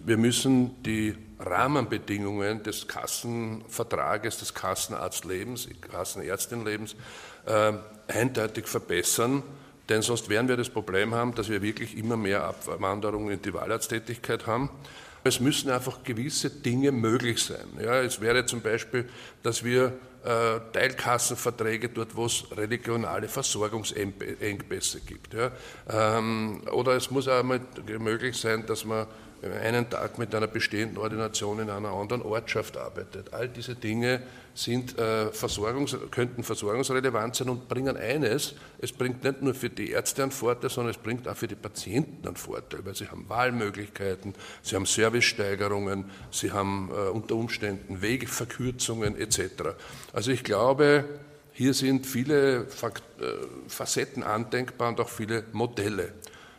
wir müssen die Rahmenbedingungen des Kassenvertrages, des Kassenarztlebens, Kassenärztinlebens eindeutig verbessern, denn sonst werden wir das Problem haben, dass wir wirklich immer mehr Abwanderung in die Wahlarzttätigkeit haben. Es müssen einfach gewisse Dinge möglich sein. Ja, es wäre zum Beispiel, dass wir Teilkassenverträge dort, wo es regionale Versorgungsengpässe gibt. Ja. Oder es muss auch mal möglich sein, dass man einen Tag mit einer bestehenden Ordination in einer anderen Ortschaft arbeitet. All diese Dinge sind, könnten versorgungsrelevant sein und bringen eines: Es bringt nicht nur für die Ärzte einen Vorteil, sondern es bringt auch für die Patienten einen Vorteil, weil sie haben Wahlmöglichkeiten, sie haben Servicesteigerungen, sie haben unter Umständen Wegeverkürzungen etc. Also ich glaube, hier sind viele Facetten andenkbar und auch viele Modelle.